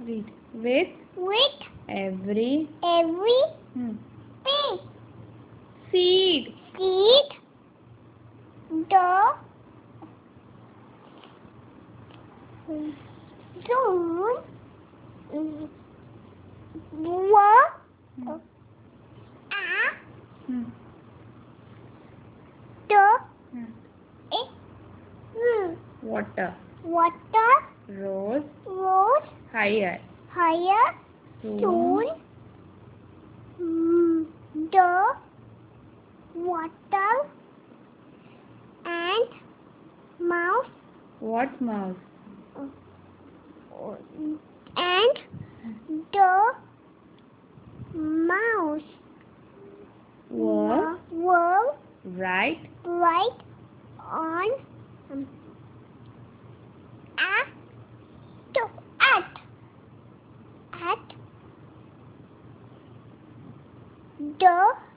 Read. With every pea, seed. the soon Hmm. the Hmm. water Rose rose higher. higher. Soon the water and mouse What mouse? and the mouse Were were right right on at the